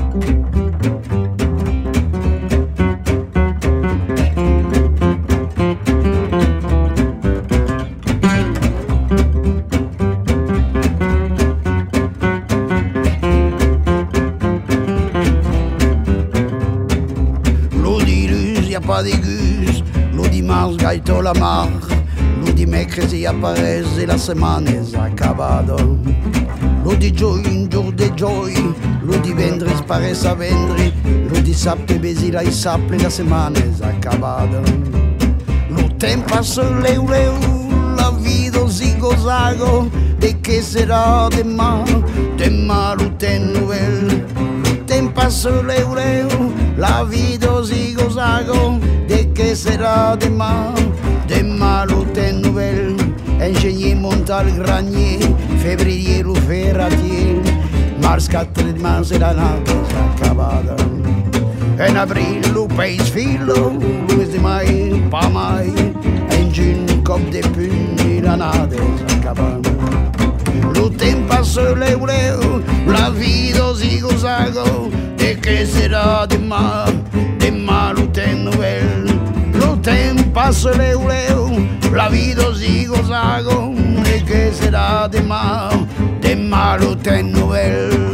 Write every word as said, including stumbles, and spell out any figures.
Pas de gus, lo dimanche gaito la mar, lo dimecres e aparece la setmana è acabada. Lo di gioia in giorno di gioia, lo di vendres pare a vendere, lo di sappe besi la sappe la setmana è acabada. Lo tempo passa leu leu, la vita si gozago, de che sarà de ma, de ma lo ten nouvelle. Tempo passa leu leu, la vita si gozago, de che sarà de ma, de ma lo ten nouvelle. Ingénieur montal granier, février lo ferratier, mars quatre de mars e la nata s'acabada. En abril lo país filo, lo mes de mai, pa mai, en giugno cop de puny e la nata s'acabada. Lo tempo passa leu leu, la vida si gozago, de che sarà de ma, de ma lo ten nouvelle. Lo tempo passa leu leu, la vida si gozago, de che sarà de ma, de ma lo ten nouvelle.